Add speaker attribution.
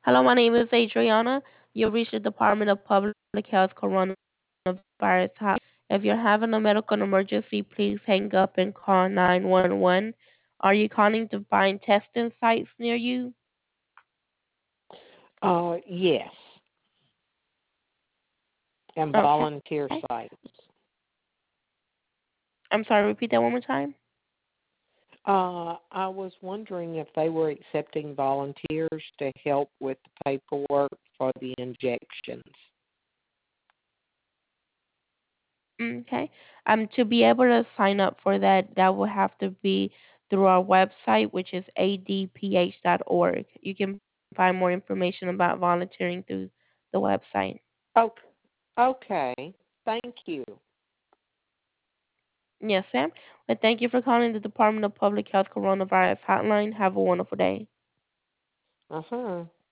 Speaker 1: Hello, my name is Adriana. You reached the Department of Public Health Coronavirus Hotline. If you're having a medical emergency, please hang up and call 911. Are you calling to find testing sites near you?
Speaker 2: Yes, and
Speaker 1: Okay.
Speaker 2: volunteer sites.
Speaker 1: I'm sorry, repeat that one more time.
Speaker 2: I was wondering if they were accepting volunteers to help with the paperwork for the injections.
Speaker 1: Okay. To be able to sign up for that, that will have to be through our website, which is adph.org. You can find more information about volunteering through the website.
Speaker 2: Okay, okay. Thank you.
Speaker 1: Yes, Sam. Well, thank you for calling the Department of Public Health Coronavirus Hotline. Have a wonderful day.
Speaker 2: Uh huh.